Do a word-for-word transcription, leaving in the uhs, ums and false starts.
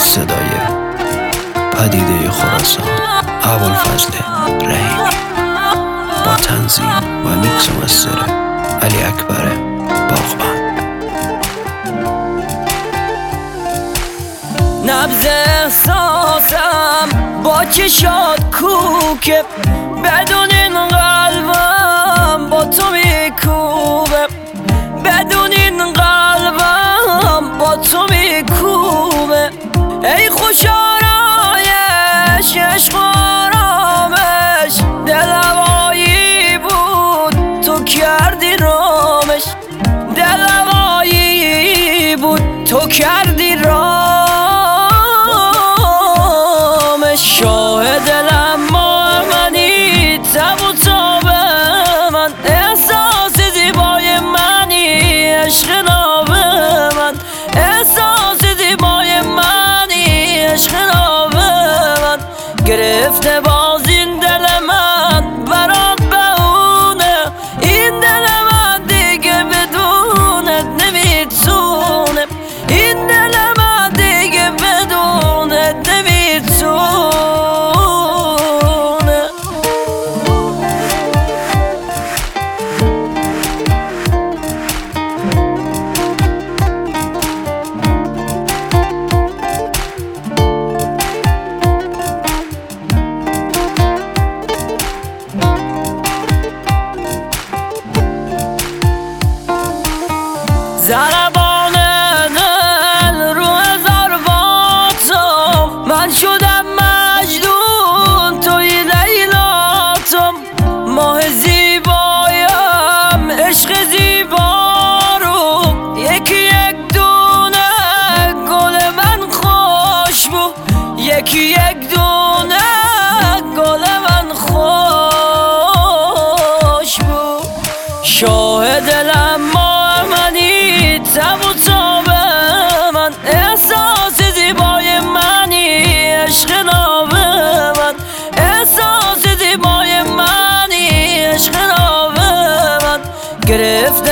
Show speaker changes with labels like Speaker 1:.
Speaker 1: صدای پدیده خراسان ابوالفضل رحیمی با تنظیم و میکس و مستر علی اکبر باغبان.
Speaker 2: نبض احساسم با چشات کوکه، بدون این قلبم با تو میکوبه، بدون این قلبم با تو میکوبه. ای خوش آرایش عشق آرامش، دل هوایی بود تو کردی رامش، دل هوایی بود تو کردی رامش. شاه دلم ما منی، تب و تاب من، احساس زیبای منی، عشق ناب من، احساس زیبای منی، عشق ناب من. گرفته باز این دل من برات بهونه، این دل من دیگه بدونت نمیتونه، این دل من دیگه بدونت نمیتونه. ضربان دل رو هزار باتم، من شدم مجنون توی لیلاتم. ماه زیبایم عشق زیبا رو، یکی یک دونه گل من خوشبو، یکی یک دونه گل من خوشبو. شاه دلم ما منی، تب و تاب من، احساس زیبای منی، عشق ناب من، احساس زیبای منی، عشق ناب من. گرفته